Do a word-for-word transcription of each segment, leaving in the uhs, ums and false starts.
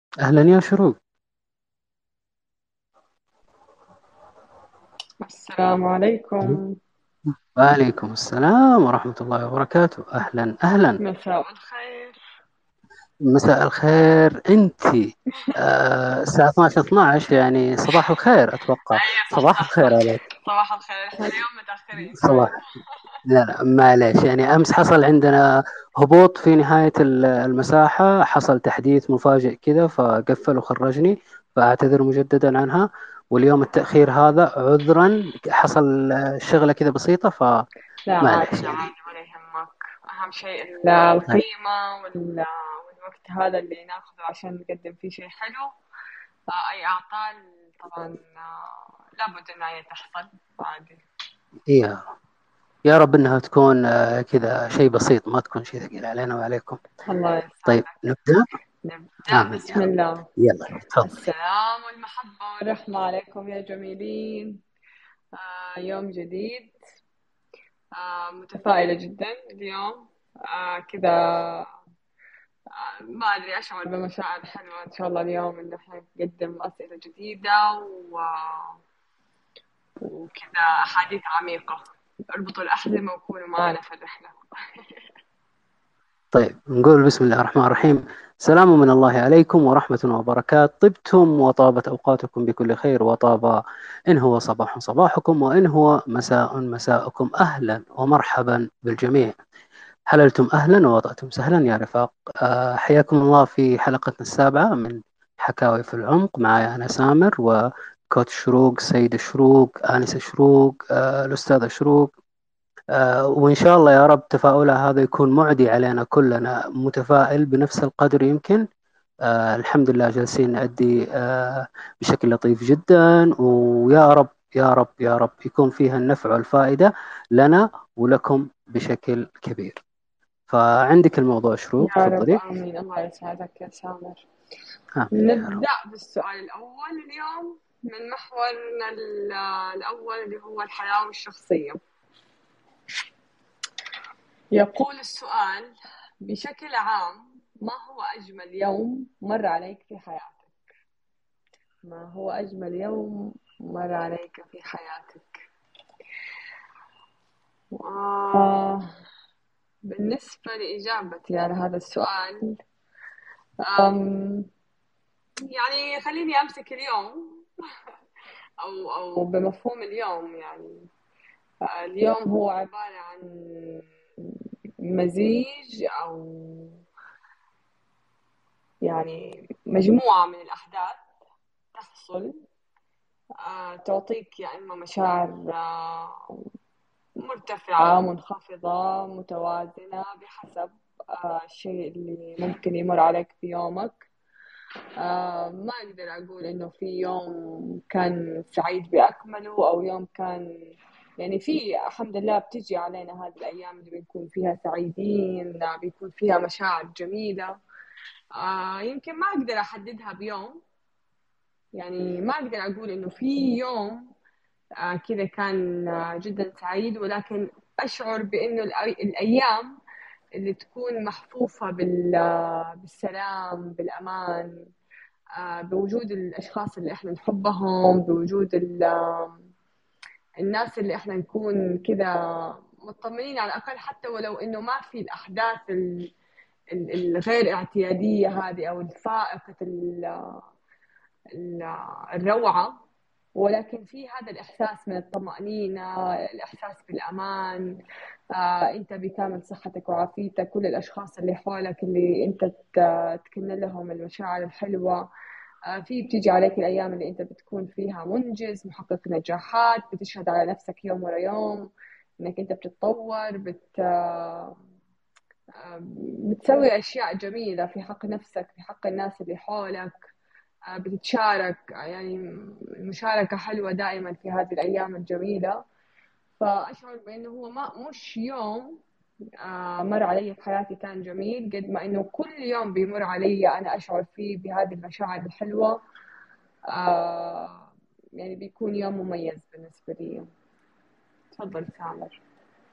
أهلا يا شروق. السلام عليكم. وعليكم السلام ورحمة الله وبركاته. أهلا أهلا. مساء الخير. مساء الخير. أنت آه، الساعة اثناشر اثنا عشر، يعني صباح الخير أتوقع. أي صح صباح صح الخير صح. عليك. صباح الخير، احنا اليوم متأخرين شوي. صباح. لا لا معليش، يعني أمس حصل عندنا هبوط في نهاية ال- المساحة، حصل تحديث مفاجئ كذا فقفل وخرجني، فأعتذر مجددا عنها. واليوم التأخير هذا عذرا، حصل آه، شغلة كذا بسيطة لا فمعليش عادي يعني. عادي ولا يهمك. أهم شيء ال- طيب. القيمة وال- والوقت هذا اللي ناخذه عشان نقدم فيه شيء حلو. آه، أي أعطال طبعا آه، لابد إن هي تحصل عادي. يا يا رب انها تكون آه، كذا شيء بسيط، ما تكون شيء ثقيل علينا وعليكم. الله طيب يسعدك. نبدأ. نبدأ آمين يا بسم رب. الله. يلا تفضلي. السلام والمحبة والرحمة عليكم يا جميلين. آه، يوم جديد. آه، متفائلة جدا اليوم. آه، كذا. آه، ما أدري، أشعر بمشاعر حلوة إن شاء الله اليوم إن إحنا نقدم أسئلة جديدة و... وكذا أحاديث عميقة. اربطوا الأحزمة وكونوا معنا في الرحلة. طيب نقول بسم الله الرحمن الرحيم. سلام من الله عليكم ورحمة وبركاته، طبتم وطابت أوقاتكم بكل خير، وطاب إن هو صباح صباحكم وإن هو مساء مساءكم. أهلا ومرحبا بالجميع. حللتم أهلا ووضعتم سهلا يا رفاق. آه، حياكم الله في حلقتنا السابعة من حكاوي في العمق. معي أنا سامر، وكوتش شروق، سيد شروق، آنسة شروق، آه، الأستاذة شروق. آه، وإن شاء الله يا رب تفاؤلها هذا يكون معدي علينا كلنا، متفائل بنفس القدر يمكن. آه، الحمد لله جالسين نأدي آه، بشكل لطيف جدا، ويا رب يا رب يا رب يكون فيها النفع والفائدة لنا ولكم بشكل كبير. فعندك الموضوع شروق، يا رب تفضلي. آمين. الله يسعدك يا سامر. آمين يا رب. نبدأ بالسؤال الأول اليوم من محورنا ال- الأول اللي هو الحياة والشخصية. يقول السؤال بشكل عام: ما هو أجمل يوم مر عليك في حياتك؟ ما هو أجمل يوم مر عليك في حياتك؟ آه بالنسبة لإجابتي على هذا السؤال، أم يعني خليني أمسك اليوم أو أو بمفهوم اليوم يعني. آه، اليوم هو عبارة عن مزيج أو يعني مجموعة من الأحداث تحصل، آه، تعطيك يا إما مشاعر آه، مرتفعة، منخفضة، متوازنة، بحسب آه، الشيء اللي ممكن يمر عليك في يومك. آه، ما أقدر أقول إنه في يوم كان سعيد بأكمله أو يوم كان يعني في الحمد لله بتجي علينا هذه الأيام اللي بنكون فيها سعيدين، آه، بيكون فيها مشاعر جميلة. آه، يمكن ما أقدر أحددها بيوم، يعني ما أقدر أقول إنه في يوم آه، كذا كان آه، جدا سعيد، ولكن أشعر بإنه الأي- الأيام اللي تكون محفوفة بال- آه، بالسلام، بالأمان، آه، بوجود الأشخاص اللي إحنا نحبهم، بوجود ال- آه، الناس اللي إحنا نكون كذا مطمئنين على الأقل، حتى ولو إنه ما في الأحداث ال- ال- الغير اعتيادية هذه أو الفائقة ال- ال- الروعة، ولكن في هذا الإحساس من الطمأنينة، الإحساس بالأمان. آه، أنت بكامل صحتك وعافيتك، كل الأشخاص اللي حولك اللي أنت ت- تكن لهم المشاعر الحلوة. آه، في بتيجي عليك الأيام اللي أنت بتكون فيها منجز، محقق نجاحات، بتشهد على نفسك يوم ورا يوم إنك أنت بتتطور، بت آه، بتسوي أشياء جميلة في حق نفسك، في حق الناس اللي حولك. آه، بتتشارك، يعني المشاركة حلوة دائما في هذه الأيام الجميلة. فأشعر بأنه هو ما مش يوم آه، مر علي في حياتي كان جميل، قد ما إنه كل يوم بيمر علي أنا أشعر فيه بهذه المشاعر الحلوة. آه، يعني بيكون يوم مميز بالنسبة لي. تفضل سامر.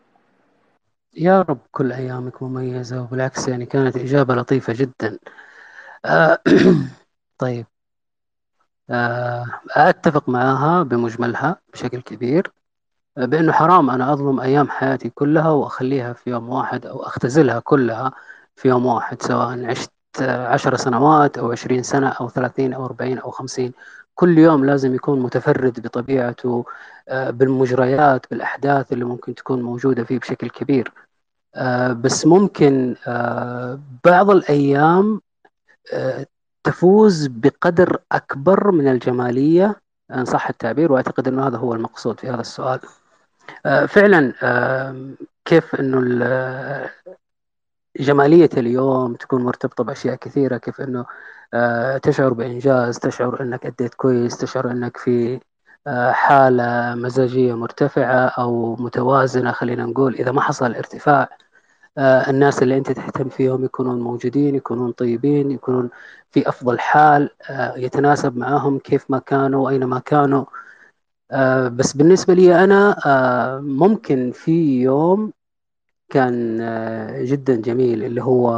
يا رب كل أيامك مميزة، وبالعكس يعني كانت إجابة لطيفة جدا. آه، طيب، آه، أتفق معها بمجملها بشكل كبير، بأنه حرام أنا أظلم أيام حياتي كلها وأخليها في يوم واحد، أو أختزلها كلها في يوم واحد، سواء عشت عشر سنوات أو عشرين سنة أو ثلاثين أو أربعين أو خمسين. كل يوم لازم يكون متفرد بطبيعته، آه، بالمجريات بالأحداث اللي ممكن تكون موجودة فيه بشكل كبير. آه، بس ممكن آه، بعض الأيام آه، تفوز بقدر أكبر من الجمالية، إن صح التعبير، وأعتقد أنه هذا هو المقصود في هذا السؤال. آه، فعلا، آه، كيف أنه ال- جمالية اليوم تكون مرتبطة بأشياء كثيرة، كيف أنه آه، تشعر بإنجاز، تشعر أنك أديت كويس، تشعر أنك في آه، حالة مزاجية مرتفعة أو متوازنة. خلينا نقول إذا ما حصل ارتفاع، آه، الناس اللي أنت تهتم فيهم يكونون موجودين، يكونون طيبين، يكونون في أفضل حال، آه، يتناسب معهم كيف ما كانوا أينما كانوا. آه، بس بالنسبة لي أنا، آه، ممكن في يوم كان آه، جدا جميل، اللي هو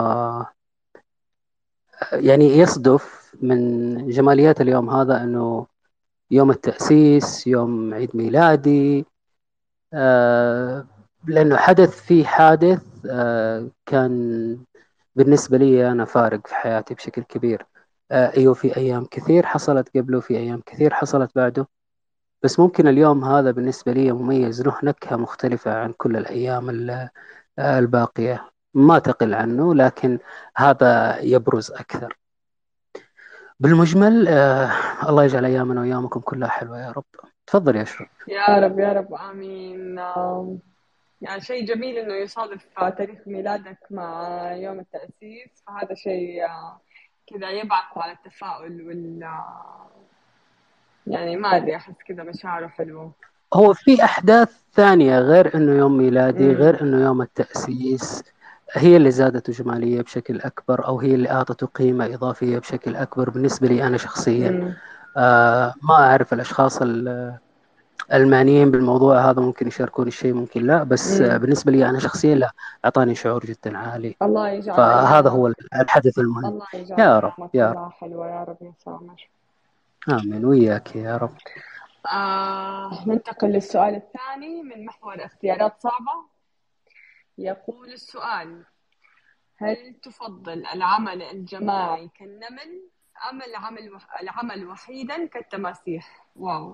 يعني يصدف من جماليات اليوم هذا أنه يوم التأسيس، يوم عيد ميلادي. آه، لأنه حدث فيه حادث آه، كان بالنسبة لي أنا فارق في حياتي بشكل كبير. آه، أيوه، في أيام كثير حصلت قبله، في أيام كثير حصلت بعده، بس ممكن اليوم هذا بالنسبة لي مميز، له نكهة مختلفة عن كل الأيام ال- الباقية. ما تقل عنه، لكن هذا يبرز أكثر. بالمجمل، آه الله يجعل أيامنا وأيامكم كلها حلوة يا رب. تفضل يا أشرف. يا رب يا رب آمين. آم، يعني شيء جميل إنه يصادف آه، تاريخ ميلادك مع يوم التأسيس، فهذا شيء آه، كذا يبعث على التفاؤل وال آه، يعني ما أدري، أحس كذا مشاعره حلوة. هو في أحداث ثانية غير أنه يوم ميلادي، امم. غير أنه يوم التأسيس، هي اللي زادته جمالية بشكل أكبر، أو هي اللي أعطته قيمة إضافية بشكل أكبر بالنسبة لي أنا شخصيا. امم. آه ما أعرف الأشخاص ال- المعنيين بالموضوع هذا ممكن يشاركون الشيء، ممكن لا، بس آه امم. بالنسبة لي أنا شخصيا لا، أعطاني شعور جدا عالي. الله يجعل فهذا أيامك هو الحدث المهم. الله يجعل يا رب أيامك يا رب. كلها حلوة يا رب يا سامر. آمين وياك يا رب. آه ننتقل للسؤال الثاني من محور اختيارات صعبة. يقول السؤال: هل تفضل العمل الجماعي كالنمل أم العمل وح... العمل وحيدا كالتماسيح؟ واو.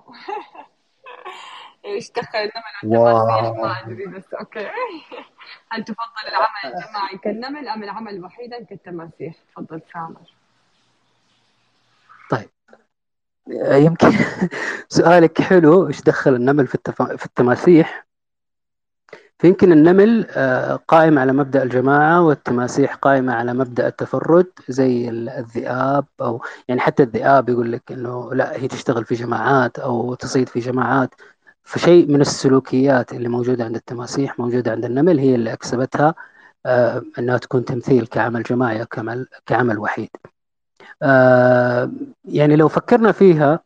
ايش دخل النمل والتماسيح؟ ما واو. أدري بس أوكي. هل تفضل العمل الجماعي كالنمل أم العمل وحيدا كالتماسيح؟ تفضل سامر. طيب، يمكن سؤالك حلو، ايش دخل النمل في التف... في التماسيح؟ فيمكن النمل آه، قائم على مبدأ الجماعة، والتماسيح قائمة على مبدأ التفرد، زي ال- الذئاب، أو يعني حتى الذئاب يقول لك إنه لا، هي تشتغل في جماعات أو تصيد في جماعات. فشيء من السلوكيات اللي موجودة عند التماسيح موجودة عند النمل، هي اللي أكسبتها آه، أنها تكون تمثيل كعمل جماعي أو كعمل كعمل وحيد. آه، يعني لو فكرنا فيها،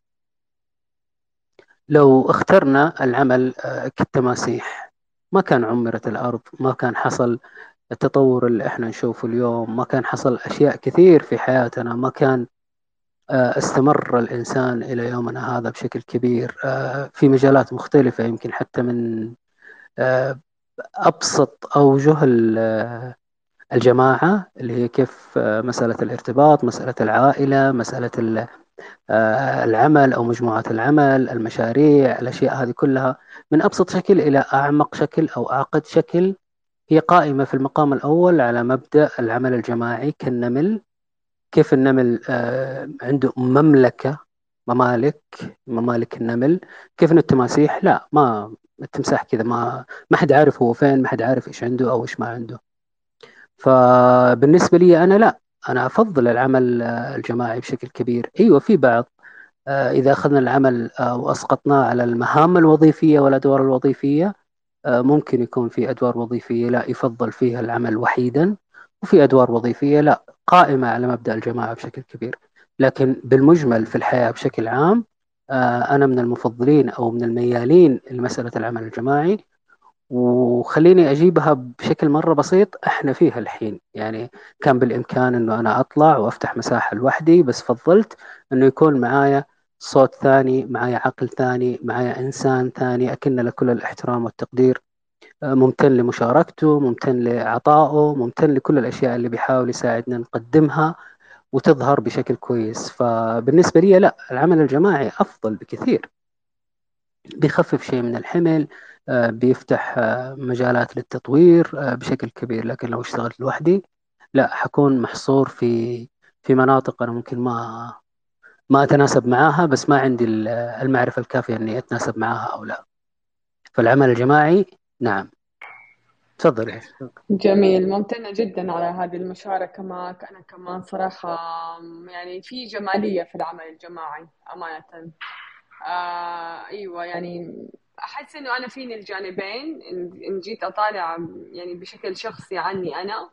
لو اخترنا العمل آه، كالتماسيح، ما كان عمرت الأرض، ما كان حصل التطور اللي احنا نشوفه اليوم، ما كان حصل أشياء كثير في حياتنا، ما كان آه، استمر الإنسان إلى يومنا هذا بشكل كبير آه، في مجالات مختلفة، يمكن حتى من آه، أبسط أوجه ال- آه، الجماعة، اللي هي كيف آه، مسألة الارتباط، مسألة العائلة، مسألة ال- آه، العمل أو مجموعات العمل، المشاريع، الأشياء هذه كلها من أبسط شكل إلى أعمق شكل أو أعقد شكل، هي قائمة في المقام الأول على مبدأ العمل الجماعي كالنمل. كيف النمل آه، عنده مملكة، ممالك ممالك النمل. كيف إن التماسيح لا، ما التمساح كذا، ما ما حد عارف هو فين، ما حد عارف إيش عنده أو إيش ما عنده. فبالنسبة لي أنا لا، أنا أفضل العمل آه، الجماعي بشكل كبير. أيوة، في بعض آه، إذا أخذنا العمل آه، وأسقطناه على المهام الوظيفية والأدوار الوظيفية، آه، ممكن يكون في أدوار وظيفية لا يفضل فيها العمل وحيدا، وفي أدوار وظيفية لا قائمة على مبدأ الجماعة بشكل كبير. لكن بالمجمل في الحياة بشكل عام، آه، أنا من المفضلين أو من الميالين لمسألة العمل الجماعي. وخليني أجيبها بشكل مرة بسيط. إحنا فيها الحين يعني، كان بالإمكان إنه أنا أطلع وأفتح مساحة لوحدي، بس فضلت إنه يكون معايا صوت ثاني، معايا عقل ثاني، معايا إنسان ثاني أكن له كل الاحترام والتقدير، آه، ممتن لمشاركته، ممتن لعطائه، ممتن لكل الأشياء اللي بيحاول يساعدنا نقدمها وتظهر بشكل كويس. فبالنسبة لي لا، العمل الجماعي أفضل بكثير، بيخفف شيء من الحمل، آه، بيفتح آه، مجالات للتطوير آه، بشكل كبير. لكن لو اشتغلت لوحدي لا، حكون محصور في في مناطق أنا ممكن ما ما أتناسب معاها، بس ما عندي ال- المعرفة الكافية إني أتناسب معاها أو لا. فالعمل الجماعي نعم. تفضل يا أستاذ. جميل، ممتنة جدا على هذه المشاركة معك. أنا كمان صراحة يعني في جمالية في العمل الجماعي أمانة. آه أيوة، يعني أحس إنه أنا فيني الجانبين. إن إن جيت أطالع يعني بشكل شخصي عني أنا،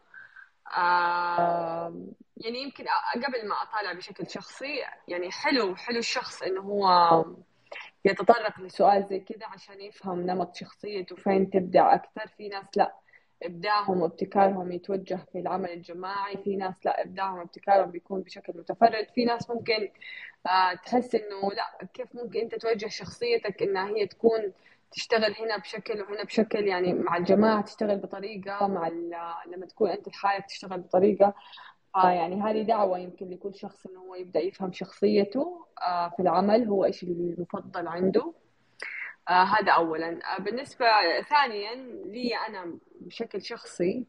آه يعني يمكن أ- قبل ما أطالع بشكل شخصي، يعني حلو حلو الشخص إنه هو يتطرق لسؤال زي كده عشان يفهم نمط شخصيته فين تبدع أكثر. في ناس لا، إبداعهم وابتكارهم يتوجه في العمل الجماعي. في ناس لا، إبداعهم وابتكارهم بيكون بشكل متفرد. في ناس ممكن آه تحس إنه لا، كيف ممكن أنت توجه شخصيتك إنها هي تكون تشتغل هنا بشكل وهنا بشكل. يعني مع الجماعة تشتغل بطريقة، مع ال- لما تكون أنت لحالك تشتغل بطريقة. آه يعني هذه دعوة يمكن لكل شخص إنه هو يبدأ يفهم شخصيته آه في العمل، هو إيش المفضل عنده. آه هذا أولا. آه بالنسبة ثانيا لي أنا بشكل شخصي،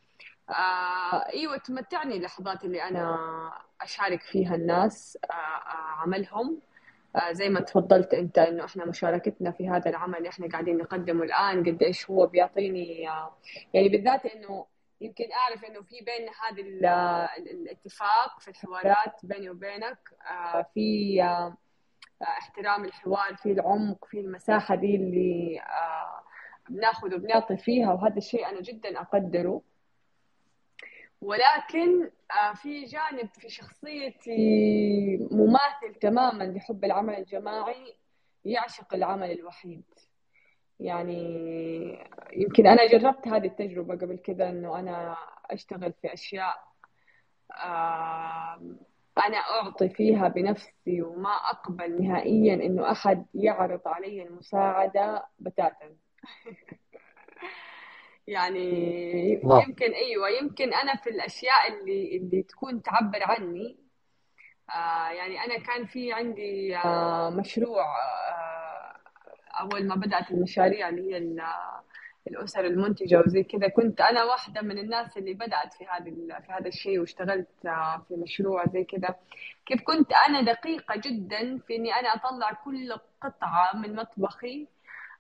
آه أيوة تمتعني اللحظات اللي أنا أشارك فيها الناس آه آه عملهم. آه زي ما تفضلت أنت إنه إحنا مشاركتنا في هذا العمل اللي إحنا قاعدين نقدمه الآن قديش هو بيعطيني آه يعني بالذات إنه يمكن أعرف إنه في بين هذا ال- ال- الاتفاق في الحوارات بيني وبينك، آه في آه احترام الحوار، في العمق، في المساحة دي اللي آه، بناخذ وبنعطي فيها، وهذا الشيء أنا جدا أقدره. ولكن آه، في جانب في شخصيتي مماثل تماما لحب العمل الجماعي، يعشق العمل الوحيد. يعني يمكن أنا جربت هذه التجربة قبل كده، إنه أنا أشتغل في أشياء آه، أنا أعطي فيها بنفسي وما أقبل نهائيا إنه أحد يعرض علي المساعدة بتاتا. يعني واو. يمكن أيوة، يمكن أنا في الأشياء اللي اللي تكون تعبر عني. آه يعني أنا كان في عندي آه مشروع آه أول ما بدأت المشاريع اللي هي ال- الأسر المنتجة وزي كذا، كنت أنا واحدة من الناس اللي بدأت في هذا ال- في هذا الشيء، واشتغلت آه في مشروع زي كذا. كيف كنت أنا دقيقة جدا في إني أنا أطلع كل قطعة من مطبخي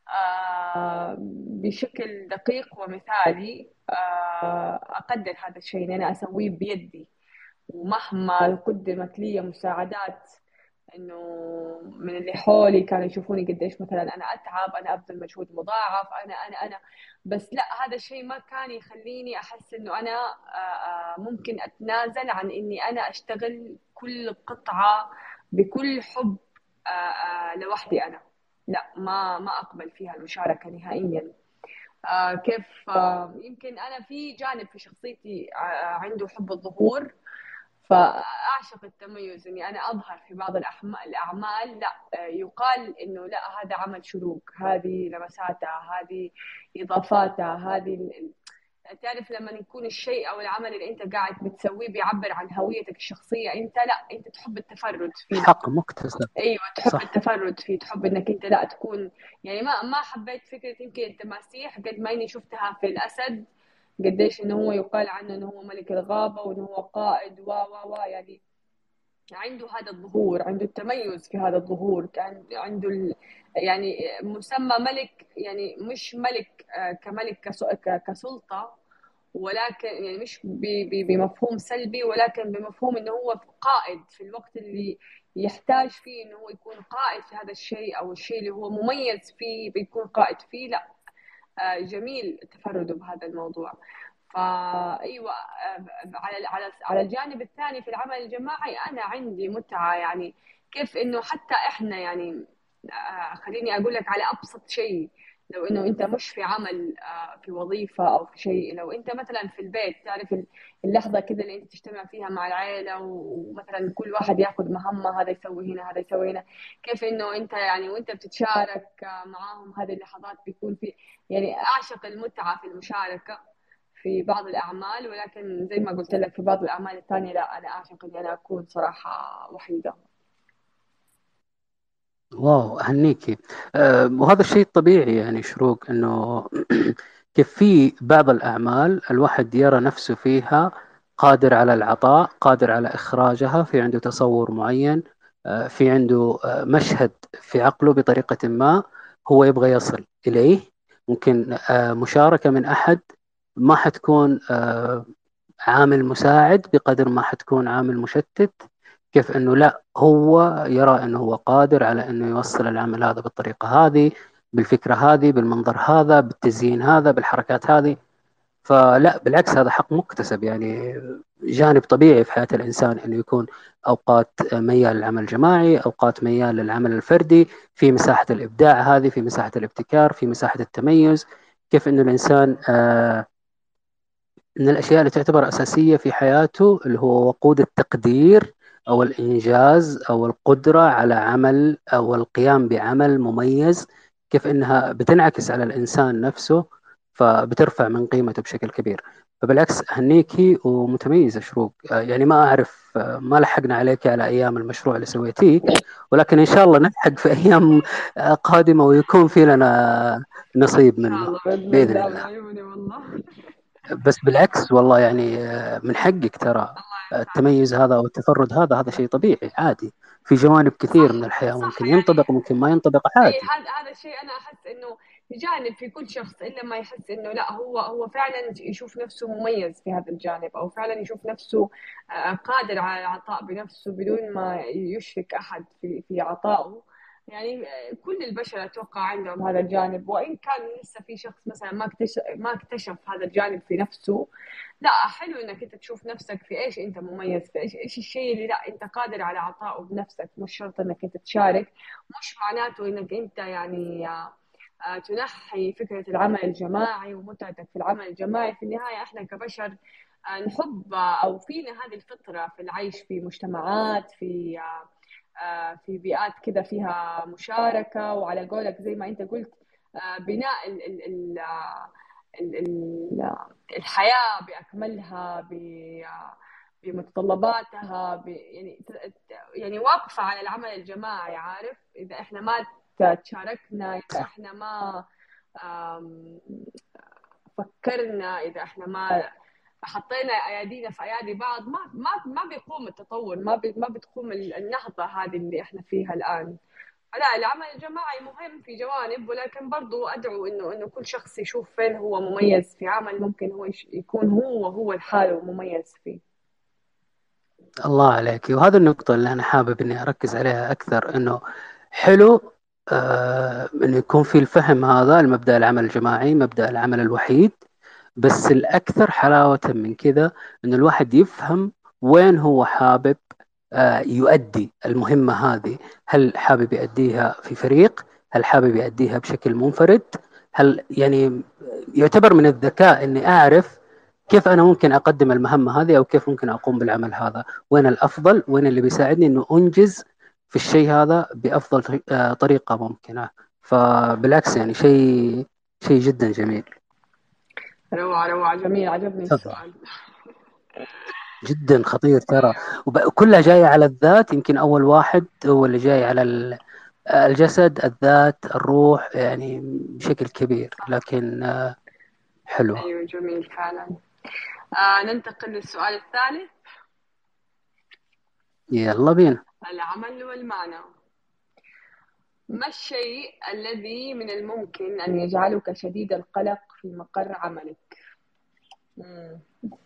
آه، بشكل دقيق ومثالي. آه، أقدر هذا الشيء إن أنا أسويه بيدي، ومهما قدمت لي مساعدات إنه من اللي حولي كانوا يشوفوني قديش مثلا أنا أتعب، أنا أبذل مجهود مضاعف، أنا أنا أنا بس لا، هذا الشيء ما كان يخليني أحس إنه أنا آه، آه، ممكن أتنازل عن إني أنا أشتغل كل قطعة بكل حب آه، آه، لوحدي أنا. لا، ما ما أقبل فيها المشاركة نهائيا. آه كيف آه يمكن أنا في جانب في شخصيتي آه عنده حب الظهور، فأعشق التميز، إني أنا أظهر في بعض الأحم- الأعمال. لا آه، يقال إنه لا، هذا عمل شروق، هذه لمساتها، هذه إضافاتها، هذه ال- تعرف لما يكون الشيء أو العمل اللي أنت قاعد بتسويه بيعبر عن هويتك الشخصية، أنت لا، أنت تحب التفرد فيه. حق مكتسب. ايوه، تحب صح. التفرد فيه، تحب انك انت لا تكون. يعني ما ما حبيت فكره يمكن التماسيح قد ما اني شفتها في الاسد، قديش انه هو يقال عنه انه هو ملك الغابه وانه هو قائد و و و يعني عنده هذا الظهور، عنده التميز في هذا الظهور. كان عنده ال... يعني مسمى ملك، يعني مش ملك آه، كملك كس- ك- كسلطه، ولكن يعني مش ب- ب- بمفهوم سلبي، ولكن بمفهوم انه هو قائد في الوقت اللي يحتاج فيه انه هو يكون قائد في هذا الشيء، او الشيء اللي هو مميز فيه بيكون قائد فيه. لا آه، جميل تفرده بهذا الموضوع. فايوه آه، على على على الجانب الثاني في العمل الجماعي انا عندي متعه. يعني كيف انه حتى احنا يعني آه، خليني اقول لك على ابسط شيء، لو انه انت مش في عمل، آه، في وظيفة او في شيء، لو انت مثلا في البيت، تعرف ال- اللحظة كده اللي انت تجتمع فيها مع العائلة، ومثلا كل واحد ياخذ مهمة، هذا يسوي هنا هذا يسوي هنا، كيف انه انت يعني وانت بتتشارك آه، معاهم هذه اللحظات، بيكون في يعني اعشق المتعة في المشاركة في بعض الأعمال، ولكن زي ما قلت لك في بعض الأعمال الثانية لا، أنا أعشق إني أنا أكون صراحة وحيدة. واو، أهنيكي. أه وهذا الشيء الطبيعي يعني شروق، أنه كيف في بعض الأعمال الواحد يرى نفسه فيها قادر على العطاء، قادر على إخراجها، في عنده تصور معين، أه في عنده أه مشهد في عقله بطريقة ما هو يبغى يصل إليه. ممكن أه مشاركة من أحد ما حتكون أه عامل مساعد بقدر ما حتكون عامل مشتت. كيف انه لا، هو يرى انه هو قادر على انه يوصل العمل هذا بالطريقة هذه، بالفكرة هذه، بالمنظر هذا، بالتزيين هذا، بالحركات هذه. فلا بالعكس، هذا حق مكتسب يعني، جانب طبيعي في حياة الإنسان أنه يكون أوقات ميال للعمل الجماعي، أوقات ميال للعمل الفردي، في مساحة الإبداع هذه، في مساحة الابتكار، في مساحة التميز. كيف أنه الإنسان آه من الأشياء اللي تعتبر أساسية في حياته اللي هو وقود التقدير أو الإنجاز أو القدرة على عمل أو القيام بعمل مميز، كيف إنها بتنعكس على الإنسان نفسه، فبترفع من قيمته بشكل كبير. فبالعكس أهنيكي ومتميزة شروق. آه، يعني ما أعرف، آه، ما لحقنا عليك على أيام المشروع اللي سويتيه، ولكن إن شاء الله نلحق في أيام آه، قادمة ويكون في لنا نصيب إن شاء منه الله بإذن بإذن الله، من الله. عيوني والله. بس بالعكس والله يعني، آه، من حقك ترى. الله يسعدك. التميز هذا او التفرد هذا هذا شيء طبيعي عادي. في جوانب كثير من صح الحياة صح ممكن يعني. ينطبق وممكن ما ينطبق اي، عادي. هذا هذا الشيء انا احس انه جانب في كل شخص، الا ما يحس انه لا، هو هو فعلا يشوف نفسه مميز في هذا الجانب، او فعلا يشوف نفسه آه، قادر على العطاء بنفسه بدون ما يشرك احد في في عطائه. يعني آه، كل البشر اتوقع عندهم هذا الجانب، وان كان لسه في شخص مثلا ما اكتشف ما اكتشف هذا الجانب في نفسه. لا، حلو انك انت تشوف نفسك في ايش انت مميز، في ايش ايش الشيء اللي لا انت قادر على عطائه بنفسك، مش شرط انك انت تشارك. مش معناته انك انت يعني آه، آه، تنحي فكرة العمل الجماعي ومتعتك في العمل الجماعي. في النهاية احنا كبشر آه، نحب آه، او فينا هذه الفطرة في العيش في مجتمعات، في آه، آه، في بيئات كده فيها مشاركة، وعلى قولك زي ما انت قلت آه، بناء ال ال ال آه، ال- ال- آه، الحياة بأكملها، ب- آه، بمتطلباتها، ب يعني يعني واقفة على العمل الجماعي. عارف، إذا إحنا ما تشاركنا، إذا صح. إحنا ما آم، فكرنا، إذا إحنا ما حطينا أيادينا في أيادي بعض، ما ما ما بيقوم التطور، ما بي ما بتقوم النهضة هذه اللي إحنا فيها الآن. لا، العمل الجماعي مهم في جوانب، ولكن برضو أدعو إنه إنه كل شخص يشوف فين هو مميز في عمل، ممكن هو يش- يكون هو هو لحاله مميز فيه. الله عليك، وهذه النقطة اللي أنا حابب إني أركز عليها أكثر، إنه حلو آه إنه يكون في الفهم هذا المبدأ العمل الجماعي، مبدأ العمل الوحيد. بس الأكثر حلاوة من كذا إن الواحد يفهم وين هو حابب آه، يؤدي المهمة هذه. هل حابب يؤديها في فريق؟ هل حابب يؤديها بشكل منفرد؟ هل يعني يعتبر من الذكاء إني أعرف كيف أنا ممكن أقدم المهمة هذه، أو كيف ممكن أقوم بالعمل هذا، وين الأفضل، وين اللي بيساعدني إنه أنجز في الشيء هذا بأفضل طري- آه، طريقة ممكنة. فبالعكس يعني شيء شيء جدا جميل. روعة روعة، جميل، عجبني تفضل. السؤال. جدا خطير ترى، أيوه. وكلها جاية على الذات. يمكن أول واحد هو اللي جاي على ال- الجسد، الذات، الروح يعني بشكل كبير، لكن آه، حلوة. أيوه، جميل فعلا. آه ننتقل للسؤال الثالث. يلا بينا. العمل والمعنى. ما الشيء الذي من الممكن أن يجعلك شديد القلق في مقر عملك؟ مم.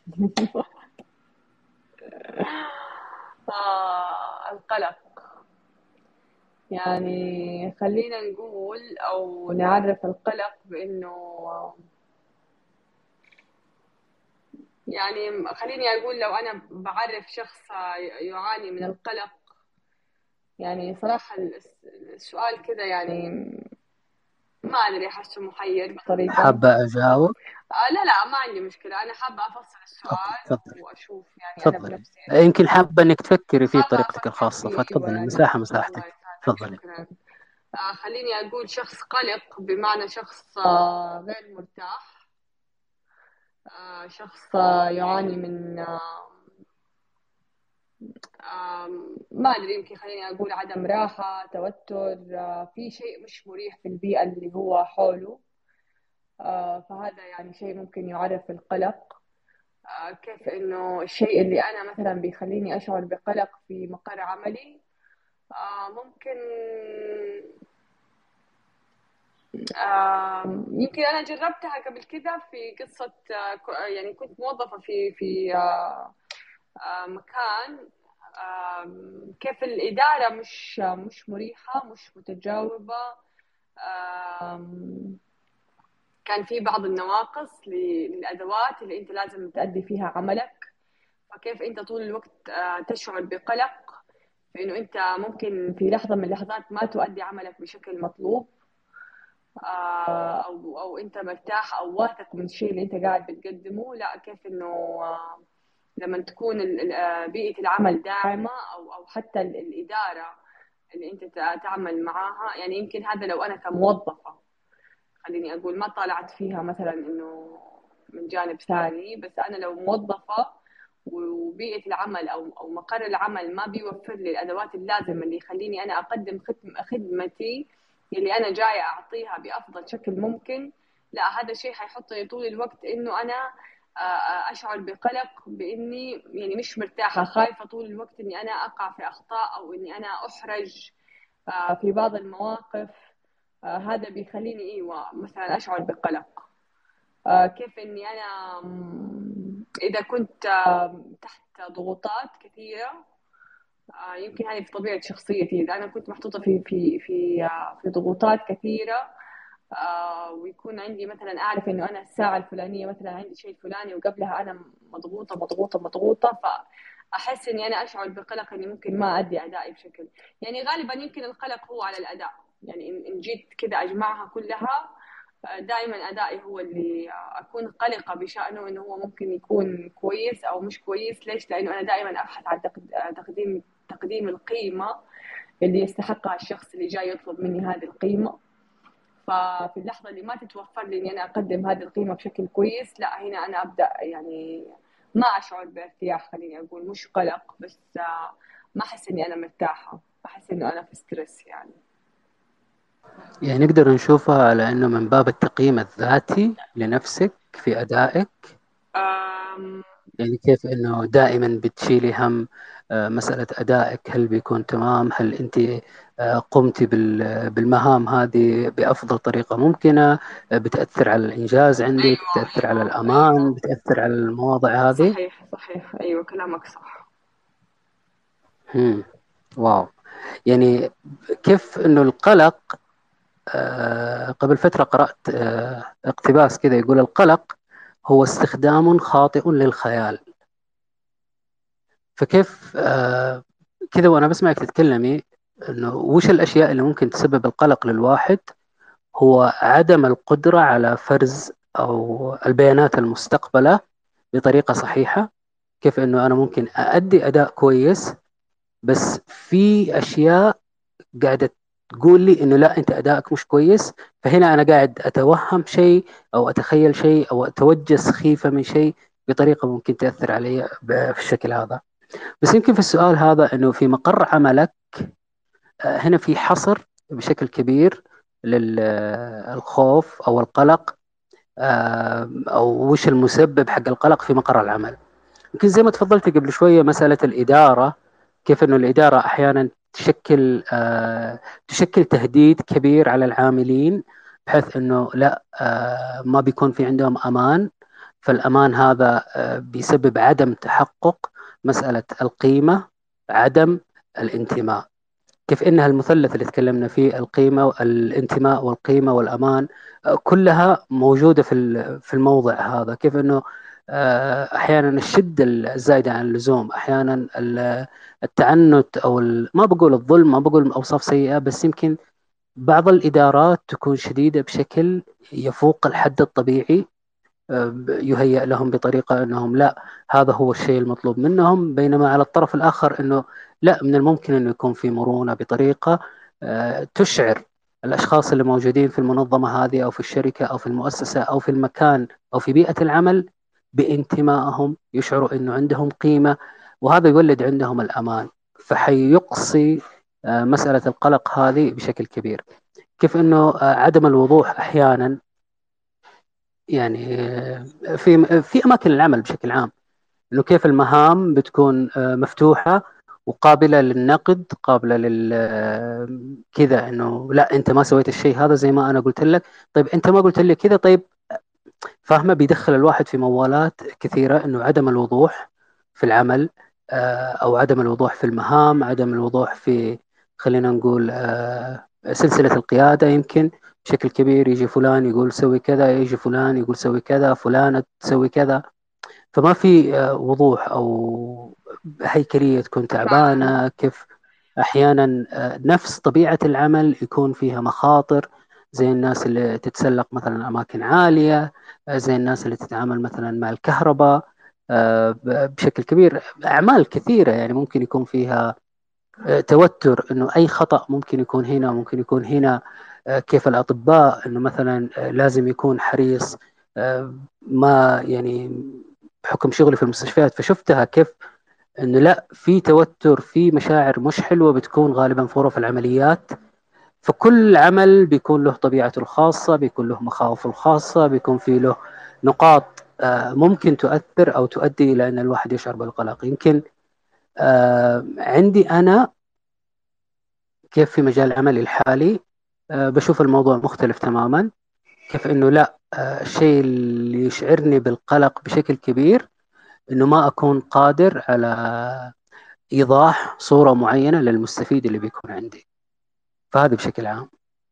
آه القلق، يعني خلينا نقول أو نعرف القلق بأنه، يعني خليني أقول لو أنا بعرف شخص يعاني من القلق، يعني صراحة السؤال كذا يعني ما أدري، أحسه محير بطريقة. حابة أجاوب؟ آه لا لا، ما عندي مشكلة، أنا حابة أفصل أوكي، السؤال تفضلي. وأشوف يعني أنا تفضلي. بنفسي إيش يمكن ممكن. حابة إنك تفكري فيه حابة بطريقتك أفكر الخاصة، فيه، أيوة فتفضلي، يعني. المساحة الله مساحتك. يسعدك، تفضلي. شكرا. آه خليني أقول شخص قلق، بمعنى شخص آه غير مرتاح، آه شخص آه يعاني من آه آم، ما أدري، يمكن خليني أقول عدم راحة، توتر، آه، في شيء مش مريح في البيئة اللي هو حوله. آه، فهذا يعني شيء ممكن يعرف القلق. آه، كيف إنه الشيء اللي أنا مثلا بيخليني أشعر بقلق في مقر عملي، آه، ممكن آه، يمكن أنا جربتها قبل كده في قصة، آه، ك- يعني كنت موظفة في في آه، آه، مكان، آم، كيف الإدارة مش مش مريحة، مش متجاوبة. آم، كان في بعض النواقص ل- للأدوات اللي أنت لازم تأدي فيها عملك. فكيف أنت طول الوقت آه، تشعر بقلق في إنه أنت ممكن في لحظة من اللحظات ما تؤدي عملك بشكل مطلوب، آه، أو أو أنت مرتاح أو واثق من الشيء اللي أنت قاعد بتقدمه. لا، كيف إنه آه، لما تكون ال- ال- آه، بيئة العمل داعمة، أو أو حتى ال- الإدارة اللي أنت تع- تعمل معاها. يعني يمكن هذا لو أنا كموظفة، خليني أقول، ما طالعت فيها مثلا إنه من جانب ثاني، بس أنا لو موظفة وبيئة العمل أو أو مقر العمل ما بيوفر لي الأدوات اللازمة اللي يخليني أنا أقدم خدم خدمتي اللي أنا جاية أعطيها بأفضل شكل ممكن، لا، هذا الشيء حيحطني طول الوقت إنه أنا آه، آه، أشعر بقلق، بإني يعني مش مرتاحة، خايفة طول الوقت إني أنا أقع في أخطاء، أو إني أنا أحرج آه، في بعض المواقف. آه، هذا بيخليني ايوه مثلا اشعر بقلق. آه، كيف اني انا مم، اذا كنت آه، تحت ضغوطات كثيره، آه، يمكن هذه في طبيعه شخصيتي، اذا انا كنت محطوطه في في في آه، في ضغوطات كثيره، آه، ويكون عندي مثلا اعرف انه انا الساعه الفلانيه مثلا عندي شيء فلاني، وقبلها انا مضغوطه مضغوطه مضغوطه، فاحس اني انا اشعر بقلق اني ممكن ما ادي ادائي بشكل. يعني غالبا يمكن القلق هو على الاداء، يعني ان إن جيت كذا اجمعها كلها، دائما ادائي هو اللي اكون قلقه بشانه، انه هو ممكن يكون كويس او مش كويس. ليش؟ لانه انا دائما ابحث عن تقد- تقديم تقديم القيمه اللي يستحقها الشخص اللي جاي يطلب مني هذه القيمه. ففي اللحظة اللي ما تتوفر لي إني أنا أقدم هذه القيمة بشكل كويس، لا، هنا أنا أبدأ يعني ما أشعر بارتياح، خليني أقول مش قلق، بس آه، ما أحس إني أنا مرتاحة، أحس إنه أنا في ستريس يعني. يعني نقدر نشوفها على أنه من باب التقييم الذاتي لنفسك في أدائك. أم، يعني كيف أنه دائما بتشيلي هم آه، مسألة أدائك، هل بيكون تمام، هل أنت آه، قمتي بال- بالمهام هذه بأفضل طريقة ممكنة، آه، بتأثر على الإنجاز عندك، أيوة بتأثر على أيوة الأمان، أيوة، بتأثر على المواضع هذه. صحيح صحيح، أيوة كلامك صح. مم. واو. يعني كيف أنه القلق، آه، قبل فترة قرأت آه، اقتباس كذا يقول القلق هو استخدام خاطئ للخيال. فكيف آه، كذا وأنا بسمعك تتكلمي إنه وش الأشياء اللي ممكن تسبب القلق للواحد، هو عدم القدرة على فرز أو البيانات المستقبلة بطريقة صحيحة. كيف إنه أنا ممكن أؤدي أداء كويس، بس في أشياء قاعدة تقول لي إنه لا، أنت أدائك مش كويس. فهنا أنا قاعد أتوهم شيء أو أتخيل شيء أو أتوجس خيفة من شيء بطريقة ممكن تأثر علي ب- بالشكل هذا. بس يمكن في السؤال هذا إنه في مقر عملك، آه، هنا في حصر بشكل كبير للخوف أو القلق، آه، أو وش المسبب حق القلق في مقر العمل. يمكن زي ما تفضلت قبل شوية مسألة الإدارة، كيف أنه الإدارة أحيانا تشكل آه، تشكل تهديد كبير على العاملين، بحيث أنه لا، آه، ما بيكون في عندهم أمان. فالأمان هذا آه، بيسبب عدم تحقق مسألة القيمة، عدم الانتماء. كيف إنها المثلث اللي تكلمنا فيه، القيمة والانتماء والقيمة والأمان، آه، كلها موجودة في ال- في الموضع هذا. كيف إنه آه، أحيانا الشدة الزايدة عن اللزوم، أحيانا ال- التعنت أو ال- ما بقول الظلم، ما بقول أوصاف سيئة، بس يمكن بعض الإدارات تكون شديدة بشكل يفوق الحد الطبيعي، يهيأ لهم بطريقة أنهم لا، هذا هو الشيء المطلوب منهم، بينما على الطرف الآخر أنه لا، من الممكن أنه يكون في مرونة بطريقة آه، تشعر الأشخاص اللي موجودين في المنظمة هذه أو في الشركة أو في المؤسسة أو في المكان أو في بيئة العمل بانتمائهم، يشعروا أنه عندهم قيمة، وهذا يولد عندهم الأمان، فحيقصي آه، مسألة القلق هذه بشكل كبير. كيف أنه آه، عدم الوضوح أحيانا، يعني آه، في في اماكن العمل بشكل عام، انه كيف المهام بتكون آه، مفتوحه وقابله للنقد، قابله لل آه، كذا، انه لا انت ما سويت الشيء هذا زي ما انا قلت لك، طيب انت ما قلت لي كذا، طيب فاهمه، بيدخل الواحد في موالات كثيره، انه عدم الوضوح في العمل آه، او عدم الوضوح في المهام، عدم الوضوح في، خلينا نقول آه، سلسله القياده، يمكن بشكل كبير يجي فلان يقول سوي كذا، يجي فلان يقول سوي كذا، فلانة تسوي كذا، فما في آه، وضوح او هيكليه تكون فعلا. تعبانه. كيف احيانا آه، نفس طبيعه العمل يكون فيها مخاطر، زي الناس اللي تتسلق مثلا اماكن عاليه، آه، زي الناس اللي تتعامل مثلا مع الكهرباء آه، ب- بشكل كبير، اعمال كثيره يعني ممكن يكون فيها آه، توتر، انه اي خطا ممكن يكون هنا، ممكن يكون هنا. آه، كيف الاطباء انه مثلا آه، لازم يكون حريص، آه، ما يعني بحكم شغلي في المستشفيات فشفتها كيف انه لا، في توتر، في مشاعر مش حلوه بتكون غالبا في غرف العمليات، فكل عمل بيكون له طبيعته الخاصه، بيكون له مخاوفه الخاصه، بيكون في له نقاط آه، ممكن تؤثر او تؤدي الى ان الواحد يشعر بالقلق. يمكن آه، عندي انا كيف في مجال عملي الحالي آه، بشوف الموضوع مختلف تماما، كيف انه لا، آه، الشيء اللي يشعرني بالقلق بشكل كبير انه ما اكون قادر على ايضاح صورة معينة للمستفيد اللي بيكون عندي، فهذا بشكل عام.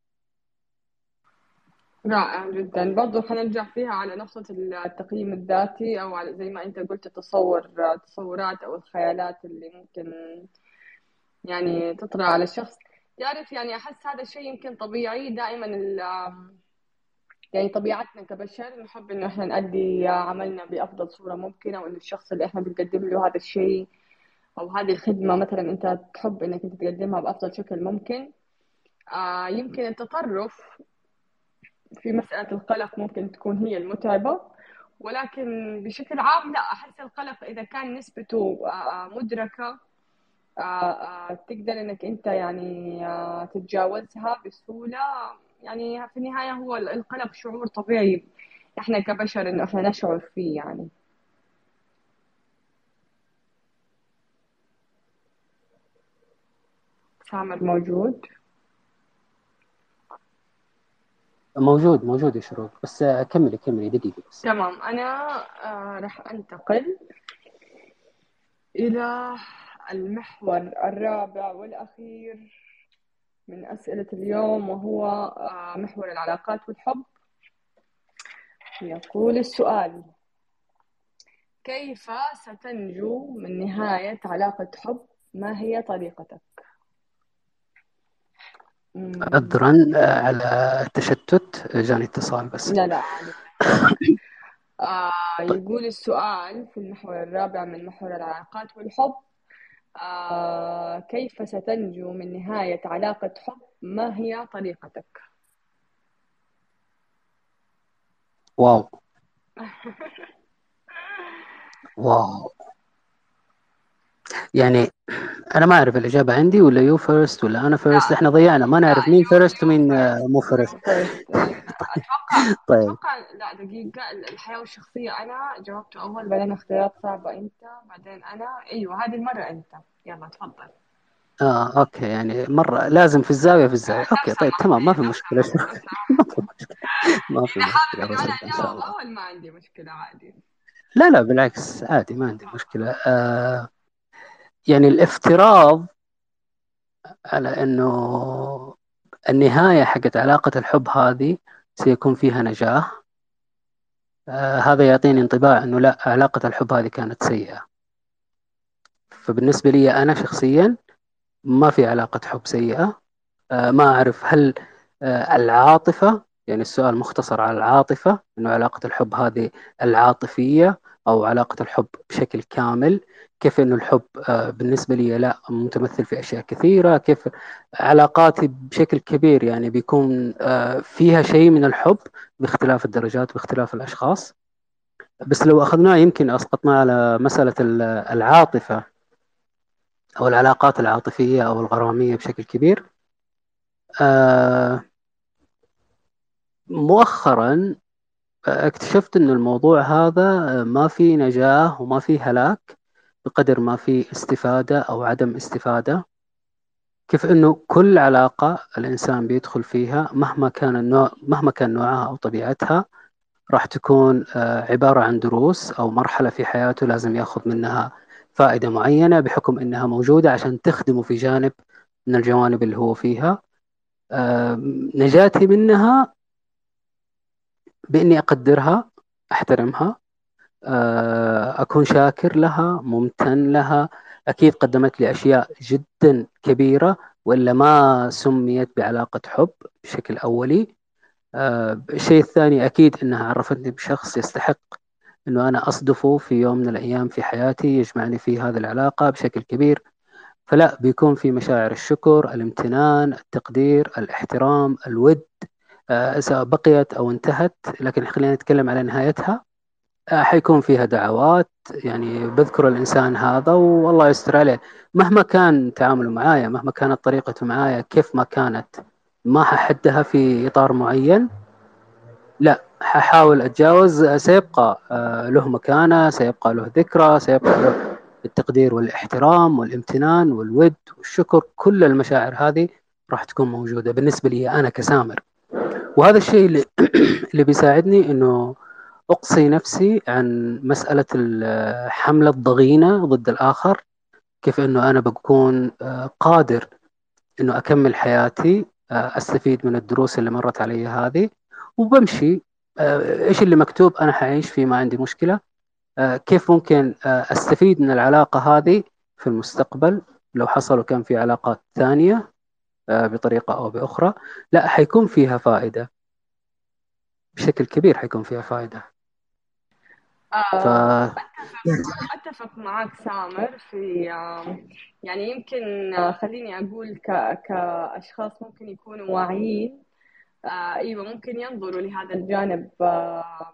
رائع جدا. برضو حنرجع فيها على نقطة التقييم الذاتي، أو على زي ما أنت قلت التصور، التصورات أو الخيالات اللي ممكن يعني تطرأ على الشخص. تعرف يعني أحس هذا الشيء يمكن طبيعي دائما. ال- يعني طبيعتنا كبشر نحب إنه إحنا نأدي عملنا بأفضل صورة ممكنة، وإنه الشخص اللي إحنا بنقدم له هذا الشيء أو هذه الخدمة مثلا أنت تحب إنك أنت تقدمها بأفضل شكل ممكن. آه يمكن التطرف في مسألة القلق ممكن تكون هي المتعبة، ولكن بشكل عام لا، أحس القلق إذا كان نسبته آه، مدركة، آه، آه، تقدر إنك أنت يعني آه، تتجاوزها بسهولة. يعني في النهاية هو القلق شعور طبيعي إحنا كبشر إنه إحنا نشعر فيه يعني. سامر موجود؟ موجود موجود يا شروق، بس آه، كملي كملي دقيقة بس. تمام. أنا آه، راح أنتقل إلى المحور الرابع والأخير من أسئلة اليوم، وهو آه، محور العلاقات والحب. يقول السؤال: كيف ستنجو من نهاية علاقة حب؟ ما هي طريقتك؟ مم. عذرا آه، على التشتت، آه، جاني اتصال بس. لا لا عادي. آه طيب، يقول السؤال في المحور الرابع من محور العلاقات والحب: آه كيف ستنجو من نهاية علاقة حب؟ ما هي طريقتك؟ واو، واو، يعني انا ما اعرف الاجابه عندي ولا يو فيرست ولا انا فيرست، لا احنا ضيعنا ما لا، نعرف مين يو فيرست يو ومين آه، فيرست، مو فيرست. يو فيرست. اتوقع طيب، اتوقع لا دقيقة، الحياة والشخصية انا جاوبته اول، بعدين اختيارات صعبة انت، بعدين انا. ايوه هذه المرة انت. يلا تفضل. اه اوكي، يعني مره لازم في الزاويه في الزاويه، لو اوكي طيب سمحت، تمام، ما في لو مشكله. سمحت، لو ما سمحت. في مشكله، ما في اذا حابب مشكله، انه بسيطه انا ان شاء اجاوب الله. اول ما عندي مشكلة عادي. لا لا بالعكس، عادي ما عندي مشكله. آه يعني الافتراض على انه النهايه حقت علاقه الحب هذه سيكون فيها نجاح، آه هذا يعطيني انطباع انه لا، علاقه الحب هذه كانت سيئه. فبالنسبه لي انا شخصيا ما في علاقه حب سيئه، آه، ما أعرف هل آه، العاطفة، يعني السؤال مختصر على العاطفة، إنه علاقة الحب هذه العاطفية أو علاقة الحب بشكل كامل. كيف إنه الحب آه، بالنسبة لي لا متمثل في أشياء كثيرة. كيف علاقاتي بشكل كبير يعني بيكون آه، فيها شيء من الحب باختلاف الدرجات باختلاف الأشخاص. بس لو أخذناه يمكن أسقطناه على مسألة ال- العاطفة أو العلاقات العاطفية أو الغرامية بشكل كبير. آه، مؤخرا اكتشفت أن الموضوع هذا ما فيه نجاة وما فيه هلاك بقدر ما فيه استفادة أو عدم استفادة. كيف أنه كل علاقة الإنسان بيدخل فيها مهما كان النوع مهما كان نوعها أو طبيعتها راح تكون آه، عبارة عن دروس أو مرحلة في حياته لازم يأخذ منها فائدة معينة بحكم أنها موجودة عشان تخدمه في جانب من الجوانب اللي هو فيها. آه، نجاتي منها بإني أقدرها، أحترمها، آه، أكون شاكر لها، ممتن لها. أكيد قدمت لي أشياء جدا كبيرة وإلا ما سميت بعلاقة حب بشكل أولي. آه، الشيء الثاني أكيد أنها عرفتني بشخص يستحق أنه أنا أصدفه في يوم من الأيام في حياتي يجمعني في هذه العلاقة بشكل كبير. فلا بيكون في مشاعر الشكر، الامتنان، التقدير، الاحترام، الود، آه، سواء بقيت أو انتهت. لكن خلينا نتكلم على نهايتها. آه، حيكون فيها دعوات، يعني بذكر الإنسان هذا والله يستر عليه. مهما كان تعامله معايا، مهما كانت طريقته معايا، كيف ما كانت، ما ححدها في إطار معين. لا ححاول أتجاوز. سيبقى آه، له مكانة، سيبقى له ذكرى، سيبقى له التقدير والاحترام والامتنان والود والشكر. كل المشاعر هذه راح تكون موجودة بالنسبة لي أنا كسامر. وهذا الشيء اللي اللي بيساعدني انه اقصي نفسي عن مسألة الحملة الضغينة ضد الآخر. كيف انه انا بكون آه، قادر انه اكمل حياتي، آه، استفيد من الدروس اللي مرت علي هذه وبمشي. آه، ايش اللي مكتوب انا حعيش فيه، ما عندي مشكلة. آه، كيف ممكن آه، استفيد من العلاقة هذه في المستقبل لو حصل وكان في علاقات ثانية آه، بطريقة او بأخرى. لا حيكون فيها فائدة بشكل كبير، حيكون فيها فائدة. ف آه، أتفق معك سامر في آه، يعني يمكن آه، خليني أقول ك- كأشخاص ممكن يكونوا واعيين. آه، أيوة ممكن ينظروا لهذا الجانب آه،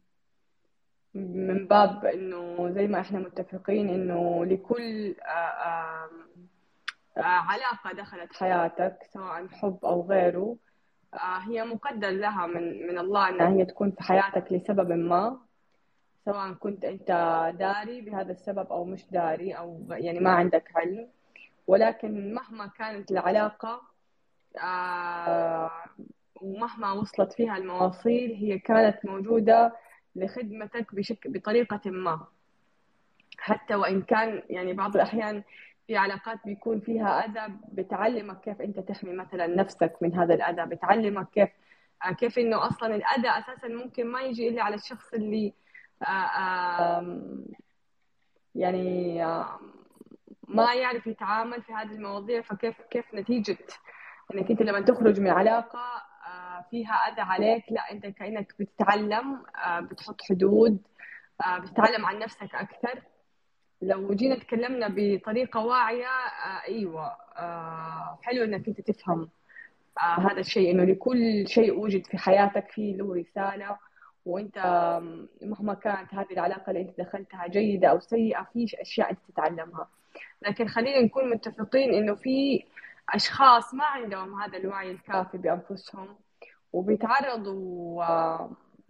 من باب إنه زي ما إحنا متفقين إنه لكل آه، آه، آه، علاقة دخلت حياتك سواء حب أو غيره، آه، هي مقدر لها من من الله إنها هي تكون في حياتك لسبب ما، سواء كنت أنت داري بهذا السبب أو مش داري أو يعني ما عندك علم. ولكن مهما كانت العلاقة آه، ومهما وصلت فيها المواصيل هي كانت موجودة لخدمتك بشكل بطريقة ما. حتى وإن كان يعني بعض الأحيان في علاقات بيكون فيها أذى، بتعلمك كيف أنت تحمي مثلا نفسك من هذا الأذى، بتعلمك كيف آه، كيف إنه أصلا الأذى أساسا ممكن ما يجي إلا على الشخص اللي آه، آم، يعني آه، ما يعرف يتعامل في هذه المواضيع. فكيف كيف نتيجة انك انت لما تخرج من علاقة آه، فيها اذى عليك، لا انت كأنك بتتعلم، آه، بتحط حدود، آه، بتتعلم عن نفسك اكثر. لو جينا تكلمنا بطريقة واعية آه، ايوه آه، حلو انك انت تفهم آه، هذا الشيء، انه لكل شيء وجد في حياتك فيه له رسالة. وانت مهما كانت هذه العلاقة اللي انت دخلتها جيدة او سيئة، في اشياء انت تتعلمها. لكن خلينا نكون متفقين انه في اشخاص ما عندهم هذا الوعي الكافي بانفسهم، وبيتعرضوا آه،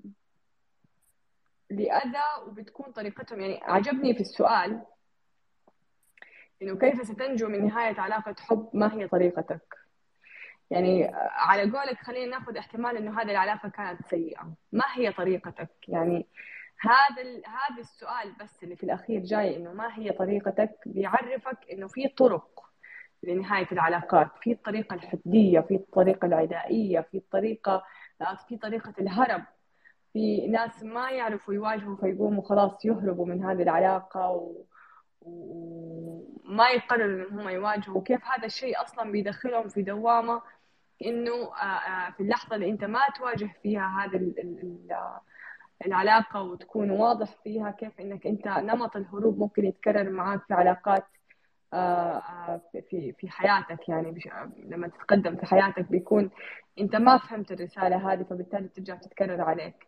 لأذى، وبتكون طريقتهم يعني عجبني في السؤال انه كيف ستنجو من نهاية علاقة حب، ما هي طريقتك؟ يعني على قولك خلينا ناخذ احتمال انه هذه العلاقة كانت سيئة، ما هي طريقتك؟ يعني هذا ال... هذا السؤال بس اللي في الاخير جاي انه ما هي طريقتك، بيعرفك انه في طرق لنهاية العلاقات، في الطريقة الحدية، في الطريقة العدائية، في الطريقة في طريقة الهرب. في ناس ما يعرفوا يواجهوا فيقوموا خلاص يهربوا من هذه العلاقة وما ما يقرروا إن هم يواجهوا، كيف هذا الشيء أصلا بيدخلهم في دوامة إنه آه، آه، في اللحظة اللي أنت ما تواجه فيها هذا ال- ال- ال- العلاقة وتكون واضح فيها، كيف إنك أنت نمط الهروب ممكن يتكرر معاك في علاقات آه، آه، في في حياتك. يعني بش... لما تتقدم في حياتك بيكون أنت ما فهمت الرسالة هذه، فبالتالي ترجع تتكرر عليك.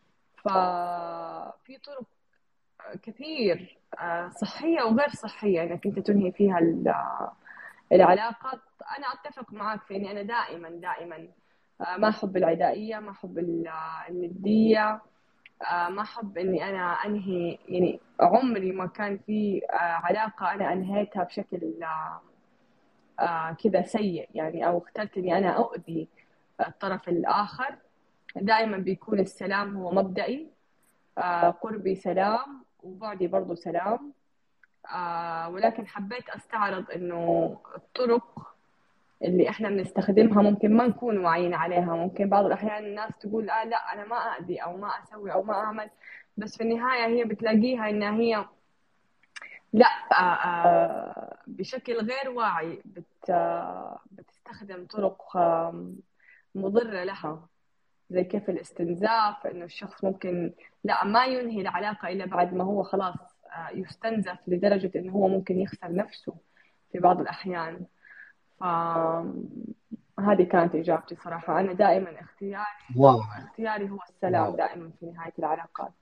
ففي طرق كثير آه، صحية وغير صحية إنك أنت تنهي فيها ال- العلاقة. أنا أتفق معك في إني أنا دائما دائما آه، ما أحب العدائية، ما أحب ال- الندية، آه، ما أحب إني أنا أنهي. يعني عمري ما كان في آه، علاقة أنا أنهيتها بشكل آه، كذا سيء يعني، أو اخترت إني أنا أؤذي الطرف الآخر. دائما بيكون السلام هو مبدئي، آه، قربي سلام وبعدي برضو سلام. آه، ولكن حبيت أستعرض إنه الطرق اللي إحنا بنستخدمها ممكن ما نكون واعيين عليها. ممكن بعض الأحيان الناس تقول آه لا أنا ما أأذي أو ما أسوي أو ما أعمل، بس في النهاية هي بتلاقيها إنها هي لا، آه آه بشكل غير واعي بت آه بتستخدم طرق آه مضرة لها، زي كيف الاستنزاف. إنه الشخص ممكن لا ما ينهي العلاقة إلا بعد ما هو خلاص آه يستنزف لدرجة إنه هو ممكن يخسر نفسه في بعض الأحيان. فهذه كانت إجابتي صراحة. أنا دائما اختياري واو. اختياري هو واو، السلام دائما في نهاية العلاقات.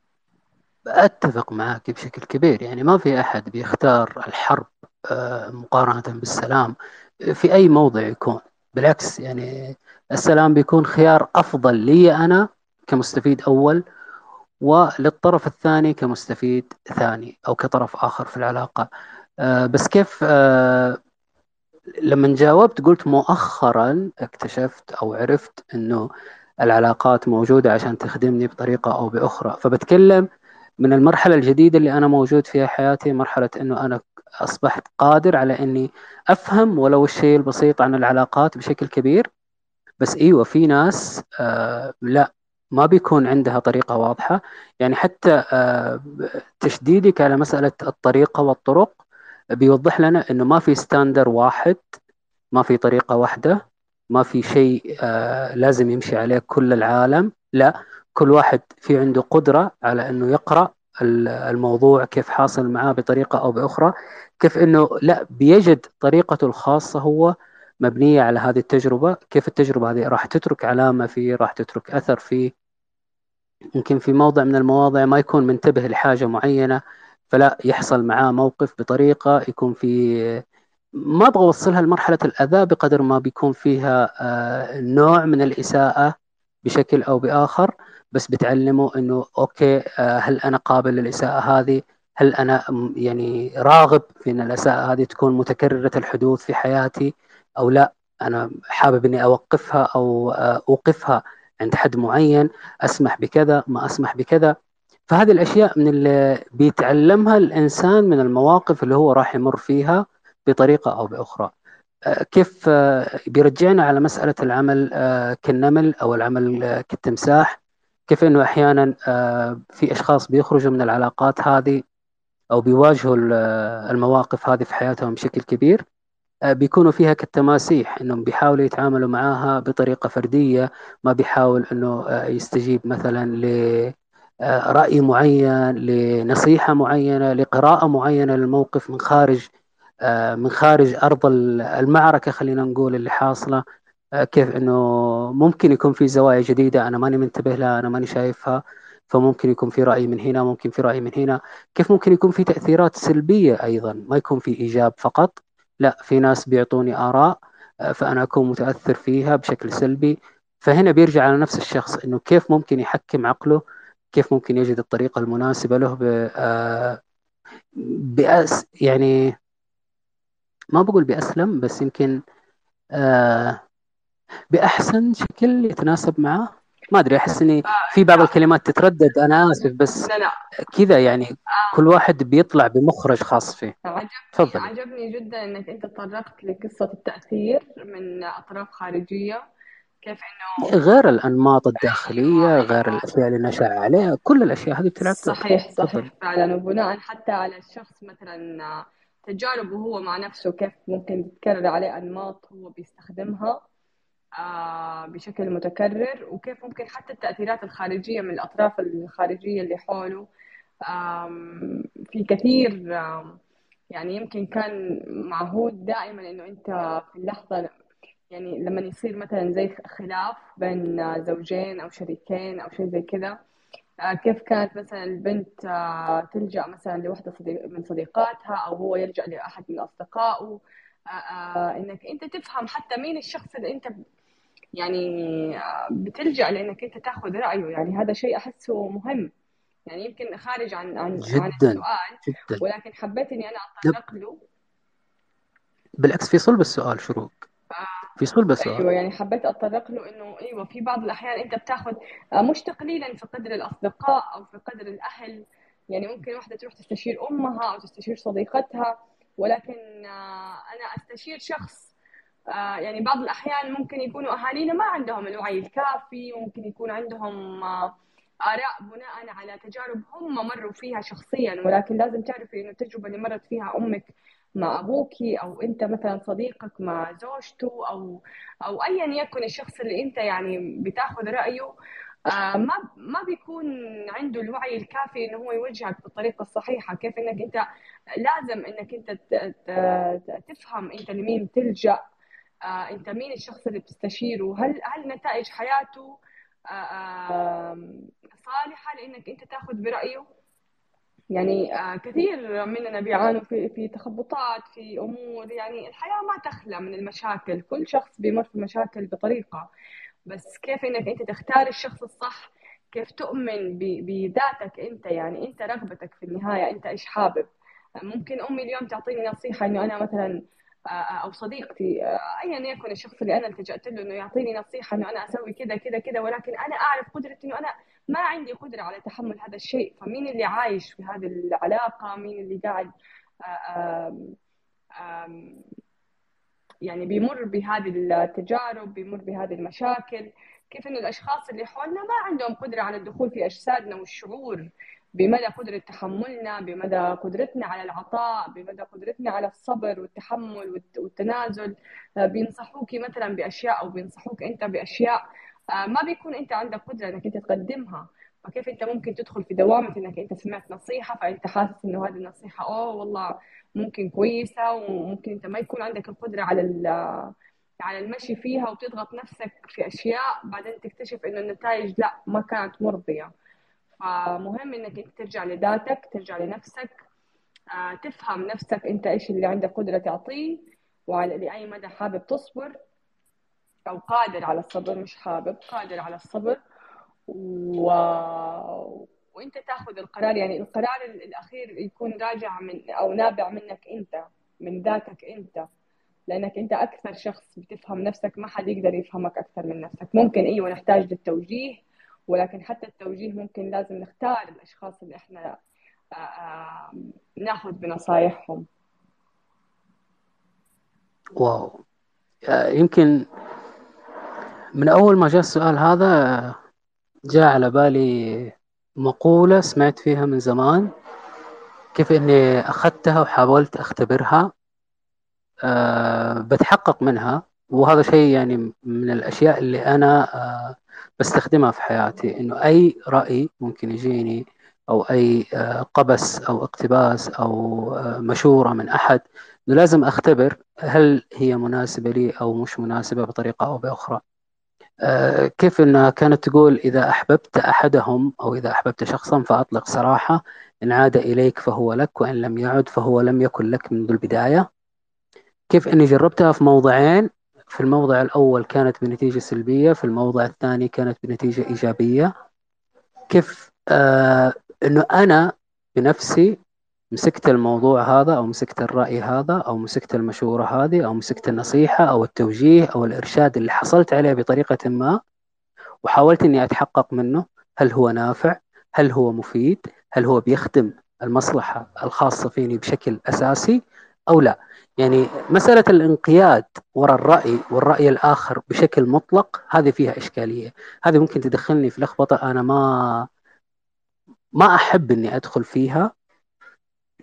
أتفق معك بشكل كبير. يعني ما في أحد بيختار الحرب آه، مقارنة بالسلام في أي موضع يكون. بالعكس، يعني السلام بيكون خيار أفضل لي أنا كمستفيد أول، وللطرف الثاني كمستفيد ثاني أو كطرف آخر في العلاقة. آه، بس كيف آه، لما جاوبت قلت مؤخرا اكتشفت أو عرفت أنه العلاقات موجودة عشان تخدمني بطريقة أو بأخرى. فبتكلم من المرحلة الجديدة اللي أنا موجود فيها حياتي، مرحلة أنه أنا أصبحت قادر على أني أفهم ولو الشيء البسيط عن العلاقات بشكل كبير. بس ايوه، في ناس آه لا، ما بيكون عندها طريقة واضحة. يعني حتى آه تشديدك على مسألة الطريقة والطرق بيوضح لنا انه ما في ستاندر واحد، ما في طريقة واحدة، ما في شيء آه لازم يمشي عليه كل العالم. لا، كل واحد في عنده قدرة على انه يقرأ ال- الموضوع كيف حاصل معاه بطريقة او بأخرى، كيف انه لا بيجد طريقته الخاصة هو مبنية على هذه التجربة. كيف التجربة هذه راح تترك علامة فيه، راح تترك أثر فيه. يمكن في موضع من المواضع ما يكون منتبه لحاجة معينة، فلا يحصل معاه موقف بطريقة يكون في، ما أبغى أوصلها لمرحلة الأذى بقدر ما بيكون فيها آه، نوع من الإساءة بشكل أو بآخر. بس بتعلمه أنه أوكي، آه، هل أنا قابل للإساءة هذه؟ هل أنا م- يعني راغب في أن الإساءة هذه تكون متكررة الحدوث في حياتي أو لا؟ أنا حابب أني أوقفها أو آه، أوقفها عند حد معين، أسمح بكذا، ما أسمح بكذا. فهذه الأشياء من اللي بيتعلمها الإنسان من المواقف اللي هو راح يمر فيها بطريقة أو بأخرى. آه، كيف آه، بيرجعنا على مسألة العمل آه، كالنمل أو العمل آه، كالتمساح. كيف أنه أحيانا آه، في أشخاص بيخرجوا من العلاقات هذه أو بيواجهوا ال- آه، المواقف هذه في حياتهم بشكل كبير، آه، بيكونوا فيها كالتماسيح، انهم بيحاولوا يتعاملوا معاها بطريقة فردية. ما بيحاول انه آه، يستجيب مثلا لرأي معين، لنصيحة معينة، لقراءة معينة للموقف من خارج آه، من خارج أرض المعركة، خلينا نقول اللي حاصلة. آه، كيف انه ممكن يكون في زوايا جديدة انا ماني منتبه لها، انا ماني شايفها. فممكن يكون في رأي من هنا، ممكن في رأي من هنا. كيف ممكن يكون في تأثيرات سلبية ايضا، ما يكون في ايجاب فقط. لا، في ناس بيعطوني آراء آه، فأنا أكون متأثر فيها بشكل سلبي. فهنا بيرجع على نفس الشخص إنه كيف ممكن يحكم عقله، كيف ممكن يجد الطريقة المناسبة له ب آه، بأس يعني ما بقول بأسلم، بس يمكن آه، بأحسن شكل يتناسب معه. ما أدري، أحس إني في بعض فأنت الكلمات تتردد، أنا آسف، بس لا لا كذا يعني كل آه، واحد بيطلع بمخرج خاص فيه. عجبني تفضلي. عجبني جدا انك انت تطرقت لقصة التأثير من اطراف خارجية، كيف انه غير الأنماط ايوه الداخلية، غير ايوه الأشياء اللي نشأ عليها، كل الأشياء هذه بتلعب دور. صحيح تفضلي. صحيح فعلا. وبناء حتى على الشخص مثلا تجاربه هو مع نفسه، كيف ممكن تتكرر عليه أنماط هو بيستخدمها آه، بشكل متكرر، وكيف ممكن حتى التأثيرات الخارجية من الأطراف الخارجية اللي حوله. آم، في كثير آم، يعني يمكن كان معهود دائما إنه أنت في اللحظة، يعني لما يصير مثلا زي خلاف بين زوجين أو شريكين أو شيء زي كذا، آه، كيف كانت مثلا البنت آه، تلجأ مثلا لوحدة صديق من صديقاتها، أو هو يلجأ لأحد من أصدقائه. آه، آه، إنك أنت تفهم حتى مين الشخص اللي أنت يعني آه، بتلجأ لإنك أنت تاخذ رأيه. يعني هذا شيء أحسه مهم، يعني يمكن خارج عن عن عن جدا السؤال، جدا. ولكن حبيت إني أنا لا، أتطرق له. بالعكس في صلب السؤال شروق، في صلب السؤال. ايوه، يعني حبيت اتطرق له انه ايوه في بعض الاحيان انت بتاخذ آه، مش تقليلا في قدر الاصدقاء او في قدر الاهل. يعني ممكن واحده تروح تستشير امها او تستشير صديقتها، ولكن آه، انا استشير شخص. آه، يعني بعض الاحيان ممكن يكونوا اهالينا ما عندهم الوعي الكافي، ممكن يكون عندهم آه، آراء بناء على تجارب هم مروا فيها شخصيا، ولكن لازم تعرفي إنه التجربة اللي مرت فيها أمك مع أبوكي، أو أنت مثلا صديقك مع زوجته، أو أو أيا يكن الشخص اللي أنت يعني بتاخذ رأيه، آه ما ما بيكون عنده الوعي الكافي إنه هو يوجهك بالطريقة الصحيحة. كيف إنك أنت لازم إنك أنت ت- ت- تفهم أنت لمين تلجأ، آه أنت مين الشخص اللي بتستشيره، هل هل نتائج حياته آه آه صالحة لإنك أنت تاخذ برأيه. يعني آه، كثير مننا بيعانوا في في تخبطات في امور، يعني الحياه ما تخلى من المشاكل، كل شخص بيمر في مشاكل بطريقه، بس كيف انك انت تختار الشخص الصح، كيف تؤمن ب- بذاتك انت، يعني انت رغبتك في النهايه انت ايش حابب. ممكن امي اليوم تعطيني نصيحه انه انا مثلا آه، آه، او صديقتي آه، ايا يكن الشخص اللي انا التجأت له انه يعطيني نصيحه انه انا اسوي كذا كذا كذا، ولكن انا اعرف قدرتي انه انا ما عندي قدره على تحمل هذا الشيء. فمين اللي عايش في هذه العلاقه، مين اللي قاعد آه، آم، آم، يعني بيمر بهذه التجارب، بيمر بهذه المشاكل. كيف إنه الأشخاص اللي حولنا ما عندهم قدرة على الدخول في أجسادنا والشعور بمدى قدرة تحملنا، بمدى قدرتنا على العطاء، بمدى قدرتنا على الصبر والتحمل والت- والتنازل. آه، بينصحوك مثلا بأشياء أو بينصحوك أنت بأشياء آه، ما بيكون أنت عندك قدرة أنك أنت تقدمها. فكيف أنت ممكن تدخل في دوامة أنك أنت سمعت نصيحة فأنت حاسس إنه هذه النصيحة أوه والله ممكن كويسة، وممكن انت ما يكون عندك القدرة على على المشي فيها، وتضغط نفسك في أشياء بعدين تكتشف إنه النتائج لا ما كانت مرضية. فمهم إنك انت ترجع لذاتك، ترجع لنفسك، آه، تفهم نفسك انت ايش اللي عندك قدرة تعطيه، وعلى لأي مدى حابب تصبر أو قادر على الصبر، مش حابب قادر على الصبر. و... وانت تاخذ القرار، يعني القرار الاخير يكون راجع من او نابع منك انت، من ذاتك انت، لانك انت اكثر شخص بتفهم نفسك، ما حد يقدر يفهمك اكثر من نفسك. ممكن ايوه نحتاج للتوجيه، ولكن حتى التوجيه ممكن لازم نختار الاشخاص اللي احنا آه، آه، ناخذ بنصايحهم. واو. آه، يمكن من أول ما جاء السؤال هذا آه، جاء على بالي مقولة سمعت فيها من زمان، كيف إني أخذتها وحاولت أختبرها، أه بتحقق منها. وهذا شيء يعني من الأشياء اللي أنا أه بستخدمها في حياتي، إنه أي رأي ممكن يجيني، أو أي أه قبس أو اقتباس أو أه مشورة من أحد، إنه لازم أختبر هل هي مناسبة لي أو مش مناسبة بطريقة أو بأخرى. أه كيف إنها كانت تقول: إذا أحببت أحدهم أو إذا أحببت شخصا فأطلق سراحة، إن عاد إليك فهو لك، وإن لم يعد فهو لم يكن لك منذ البداية. كيف اني جربتها في موضعين، في الموضع الاول كانت بنتيجة سلبية، في الموضع الثاني كانت بنتيجة ايجابية. كيف آه انه انا بنفسي مسكت الموضوع هذا او مسكت الرأي هذا او مسكت المشورة هذه او مسكت النصيحة او التوجيه او الارشاد اللي حصلت عليه بطريقة ما، وحاولت اني اتحقق منه. هل هو نافع؟ هل هو مفيد؟ هل هو بيخدم المصلحة الخاصة فيني بشكل اساسي او لا؟ يعني مسألة الانقياد وراء الرأي والرأي الآخر بشكل مطلق هذه فيها إشكالية، هذه ممكن تدخلني في لخبطة أنا ما ما أحب إني أدخل فيها.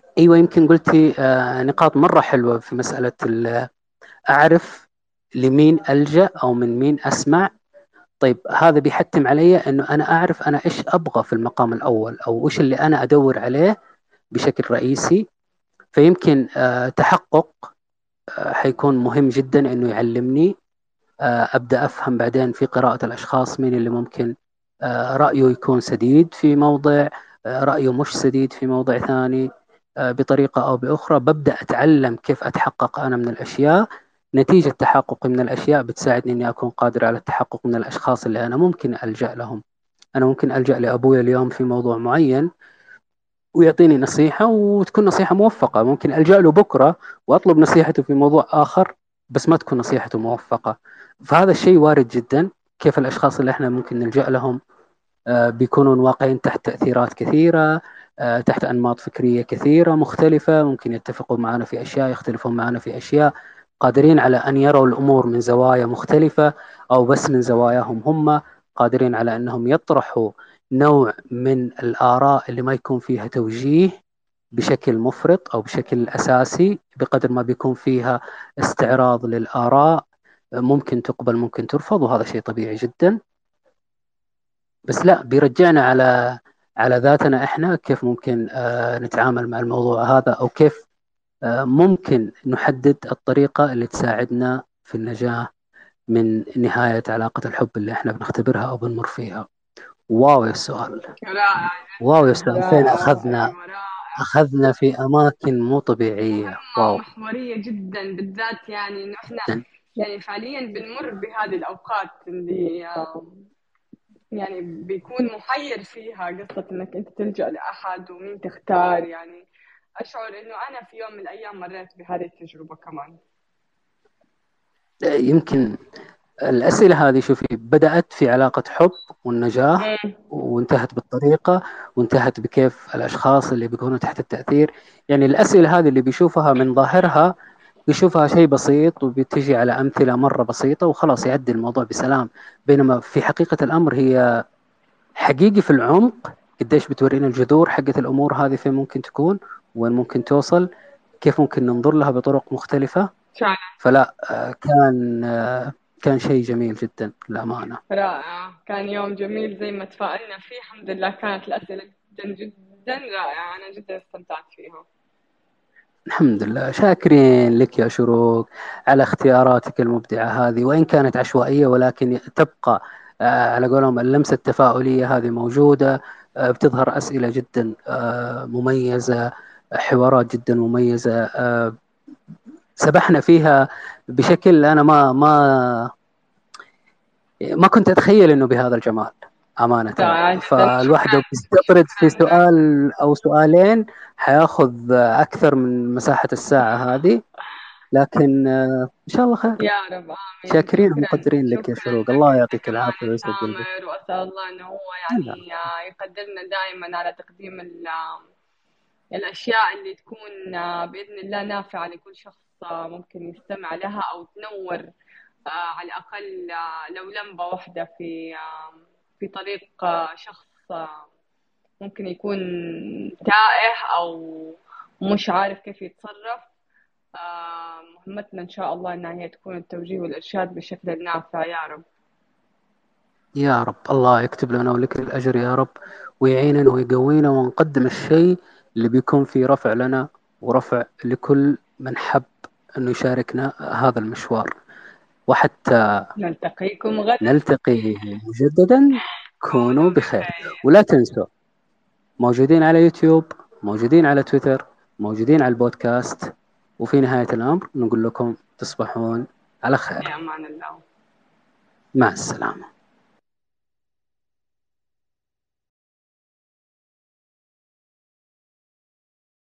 أيوة، يمكن قلتي آه، نقاط مرة حلوة في مسألة ال- أعرف لمين ألجأ أو من مين أسمع. طيب هذا بيحتم علي أنه أنا أعرف أنا إيش أبغى في المقام الأول، أو إيش اللي أنا أدور عليه بشكل رئيسي. فيمكن آه، تحقق آه، حيكون مهم جدا أنه يعلمني آه، أبدأ أفهم بعدين في قراءة الأشخاص مين اللي ممكن آه، رأيه يكون سديد في موضع، آه، رأيه مش سديد في موضع ثاني. آه، بطريقة أو بأخرى ببدأ أتعلم كيف أتحقق أنا من الأشياء. نتيجة تحققي من الأشياء بتساعدني إني أكون قادر على التحقق من الأشخاص اللي أنا ممكن ألجأ لهم. أنا ممكن ألجأ لأبوي اليوم في موضوع معين ويعطيني نصيحة وتكون نصيحة موفقة، ممكن ألجأ له بكرة وأطلب نصيحته في موضوع آخر بس ما تكون نصيحته موفقة. فهذا الشيء وارد جدا. كيف الأشخاص اللي احنا ممكن نلجأ لهم آه، بيكونون واقعين تحت تأثيرات كثيرة، آه، تحت أنماط فكرية كثيرة مختلفة، ممكن يتفقوا معنا في أشياء، يختلفون معنا في أشياء، قادرين على أن يروا الأمور من زوايا مختلفة أو بس من زواياهم هم، قادرين على أنهم يطرحوا نوع من الآراء اللي ما يكون فيها توجيه بشكل مفرط أو بشكل أساسي، بقدر ما بيكون فيها استعراض للآراء، ممكن تقبل ممكن ترفض، وهذا شيء طبيعي جدا. بس لا، بيرجعنا على على ذاتنا احنا، كيف ممكن آه، نتعامل مع الموضوع هذا، او كيف آه، ممكن نحدد الطريقة اللي تساعدنا في النجاة من نهاية علاقة الحب اللي احنا بنختبرها او بنمر فيها. واو يا السؤال، رائع واو يا جدا، السؤال، فين رائع، اخذنا أيوة رائع. اخذنا في اماكن مو طبيعية. مهمة واو ومحورية جدا، بالذات يعني إنه إحنا جدا. يعني فعليا بنمر بهذه الأوقات اللي يعني بيكون محير فيها قصة إنك أنت تلجأ لأحد ومين تختار. يعني أشعر إنه أنا في يوم من الأيام مريت بهذه التجربة كمان. يمكن الأسئلة هذه شوفي بدأت في علاقة حب والنجاح، امم. وانتهت بالطريقة، وانتهت بكيف الأشخاص اللي بيكونوا تحت التأثير. يعني الأسئلة هذه اللي بيشوفها من ظاهرها بيشوفها شيء بسيط وبتجي على أمثلة مرة بسيطة وخلاص يعدي الموضوع بسلام، بينما في حقيقة الأمر هي حقيقي في العمق قديش بتورينا الجذور حقت الأمور هذه، فين ممكن تكون، وين ممكن توصل، كيف ممكن ننظر لها بطرق مختلفة. فعلا. فلا آه، كان آه، كان شيء جميل جدا للأمانة. رائع، كان يوم جميل زي ما تفائلنا فيه. الحمد لله كانت الأسئلة جدا جدا رائعة، أنا جدا استمتعت فيها. الحمد لله، شاكرين لك يا شروق على اختياراتك المبدعة هذه، وإن كانت عشوائية ولكن تبقى آه، على قولهم اللمسة التفاؤلية هذه موجودة. آه، بتظهر أسئلة جدا آه، مميزة، حوارات جدا مميزة، آه، سبحنا فيها بشكل أنا ما ما ما كنت أتخيل إنه بهذا الجمال أمانة. رائع جدا، فالواحد شكرا. لو بيستطرد في شكرا. سؤال أو سؤالين حياخذ أكثر من مساحة الساعة هذه، لكن آه، إن شاء الله خير. يا رب آمين. شاكرين شكرا، ومقدرين لك يا شكرا شروق، لك الله أنت يعطيك كمان العافية ويسعد قلبك. الثامر، وأسأل الله أنه هو لا يعني آه، يقدرنا دائما على تقديم ال- آه، الأشياء اللي تكون آه، بإذن الله نافعة لكل شخص آه، ممكن يستمع لها أو تنور آه، على الأقل آه، لو لمبة واحدة في آه، في طريق آه، شخص آه، ممكن يكون تائه أو مش عارف كيف يتصرف. آه، مهمتنا إن شاء الله إنها هي تكون التوجيه والإرشاد بشكل النافع يا رب. يا رب، الله يكتب لنا ولك الأجر يا رب، ويعيننا ويقوينا ونقدم الشيء اللي بيكون فيه رفع لنا ورفع لكل من حب أنه يشاركنا هذا المشوار. وحتى نلتقيكم غدا. نلتقي مجددا، كونوا كونوا بخير. بخير. ولا تنسوا موجودين على يوتيوب، موجودين على تويتر، موجودين على البودكاست. وفي نهاية الأمر نقول لكم تصبحون على في خير. أمان الله. مع السلامة.